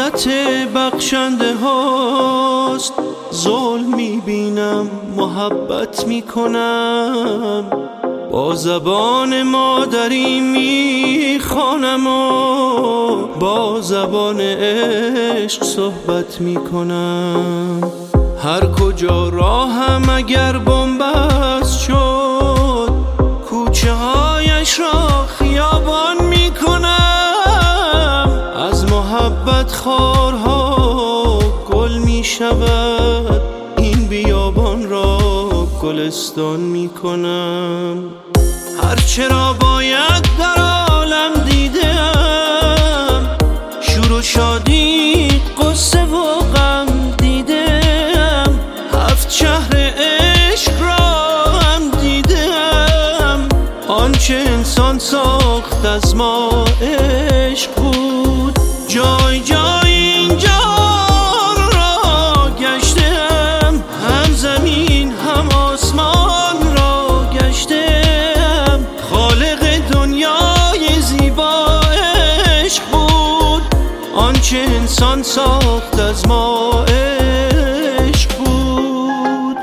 عدالت بخشنده هاست. ظلم میبینم محبت میکنم، با زبان مادری میخوانم و با زبان عشق صحبت میکنم. هر کجا راهم اگر بنبست شد، کوچه هایش را خیابان میکنم. از محبت خارها گل میشود، این بیابان را گلستان میکنم. هرچه را باید در عالم دیدم، شور و شادی قصه و غم دیدم. 7 شهر عشق را هم دیدم، آنچه انسان ساخت از ما عشق بود. جای جای این جهان را گشتم، هم زمین هم آسمان را گشتم. خالق دنیای زیبا عشق بود، آنچه انسان ساخت از ما عشق بود.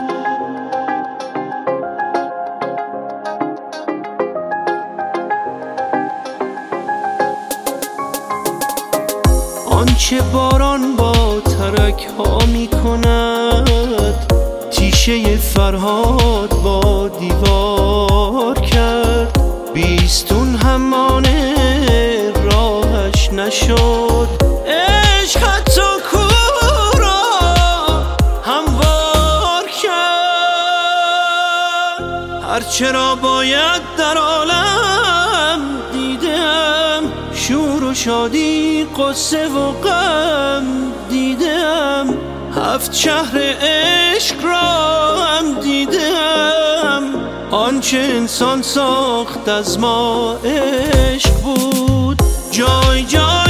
آنچه باران با ترک ها می کند، تیشه فرهاد با دیوار کرد. بیستون همانه راهش نشد، عشق حتی کوه را هموار کرد. هرچه را باید در عالم دیدم، شور و شادی قصه و غم دیدم. 7 شهر عشق را هم دیدم، آنچه انسان ساخت از ما عشق بود. جای جای